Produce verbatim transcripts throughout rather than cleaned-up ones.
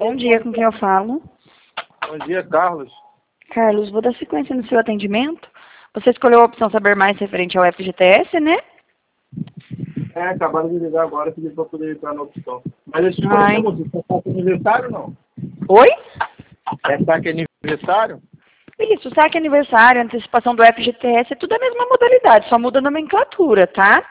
Bom dia, com quem eu falo? Bom dia, Carlos. Carlos, vou dar sequência no seu atendimento. Você escolheu a opção saber mais referente ao F G T S, né? É, acabaram de ligar agora, pedi para poder entrar na opção. Mas esse Ai. você é saque aniversário ou não? Oi? É saque aniversário? Isso, saque aniversário, antecipação do F G T S, é tudo a mesma modalidade, só muda a nomenclatura, tá?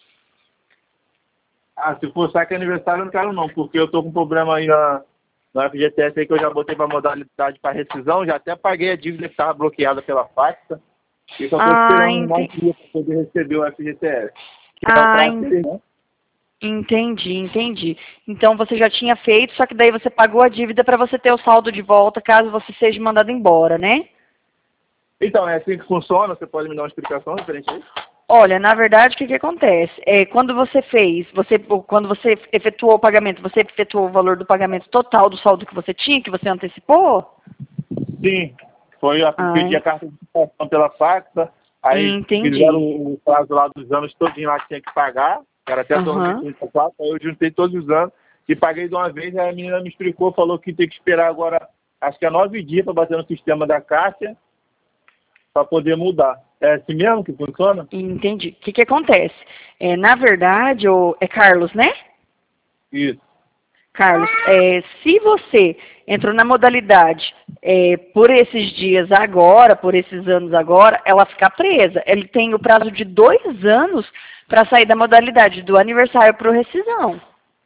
Ah, se for saque aniversário eu não quero não, porque eu tô com problema aí na, no F G T S aí que eu já botei para modalidade para rescisão, já até paguei a dívida que estava bloqueada pela Facta. E só estou Ah, esperando mais ente... dia para poder receber o F G T S. Que é o ah prazo, en- né? entendi, entendi. Então você já tinha feito, só que daí você pagou a dívida para você ter o saldo de volta caso você seja mandado embora, né? Então, é assim que funciona? Você pode me dar uma explicação referente a isso? Olha, na verdade, o que, que acontece? É, quando você fez, você, quando você efetuou o pagamento, você efetuou o valor do pagamento total do saldo que você tinha, que você antecipou? Sim, foi a Ah, pedi a carta de situação pela Facta, aí fizeram entendi. o prazo lá dos anos todinho lá que tinha que pagar, que era até dois mil e trinta e quatro, aí eu juntei todos os anos e paguei de uma vez, aí a menina me explicou, falou que tem que esperar agora, acho que é nove dias para bater no sistema da Caixa, para poder mudar. É assim mesmo que funciona? Entendi. O que, que acontece? É, na verdade, o, é Carlos, né? Isso. Carlos, é, se você entrou na modalidade é, por esses dias agora, por esses anos agora, ela fica presa. Ele tem o prazo de dois anos para sair da modalidade do aniversário para o rescisão.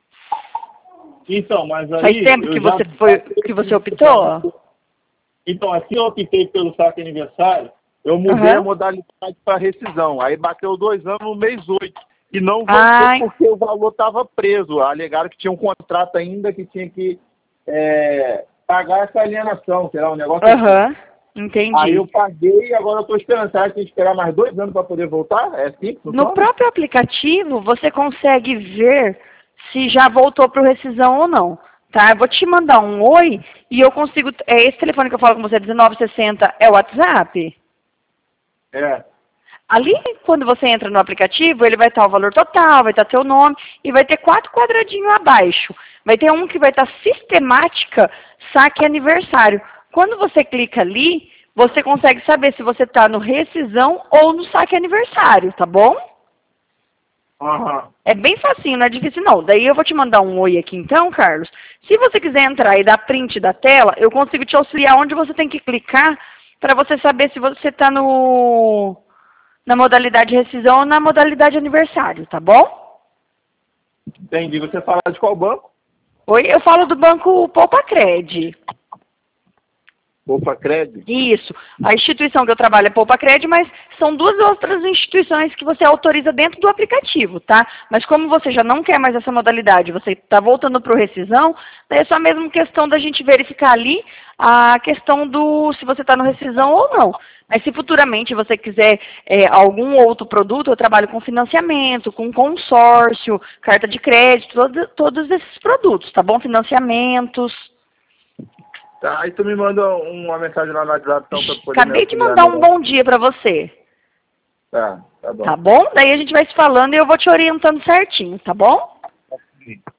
Então, mas Faz aí tempo eu que já... você foi, que você optou? Então, assim eu optei pelo saque aniversário, eu mudei a Aham. modalidade para rescisão. Aí bateu dois anos no mês oito. E não voltou Ai, porque o valor estava preso. Alegaram que tinha um contrato ainda que tinha que é, pagar essa alienação, sei lá, um negócio assim. aham, Aí entendi. eu paguei e agora eu estou esperando. Será que tem que esperar mais dois anos para poder voltar? É assim que No funciona? próprio aplicativo, você consegue ver se já voltou para o rescisão ou não. Tá? Eu vou te mandar um oi e eu consigo. É esse telefone que eu falo com você, dezenove sessenta, é o WhatsApp? É. Ali, quando você entra no aplicativo, ele vai estar o valor total, vai estar seu nome e vai ter quatro quadradinhos abaixo. Vai ter um que vai estar sistemática, saque aniversário. Quando você clica ali, você consegue saber se você está no rescisão ou no saque aniversário, tá bom? Aham. É bem facinho, não é difícil não. Daí eu vou te mandar um oi aqui então, Carlos. Se você quiser entrar e dar print da tela, eu consigo te auxiliar onde você tem que clicar para você saber se você está no na modalidade rescisão ou na modalidade aniversário, tá bom? Entendi. Você fala de qual banco? Oi, eu falo do banco Poupa Cred. Opa, Crédito. Isso. A instituição que eu trabalho é Poupa Cred, mas são duas outras instituições que você autoriza dentro do aplicativo, tá? Mas como você já não quer mais essa modalidade, você está voltando para o rescisão, daí é só mesmo questão da gente verificar ali a questão do se você está no rescisão ou não. Mas se futuramente você quiser é, algum outro produto, eu trabalho com financiamento, com consórcio, carta de crédito, todo, todos esses produtos, tá bom? Financiamentos. Tá, aí tu me manda uma mensagem lá no WhatsApp então para poder me Acabei de auxiliar mandar um melhor. bom dia para você. Tá, tá bom. Tá bom? Daí a gente vai se falando e eu vou te orientando certinho, tá bom?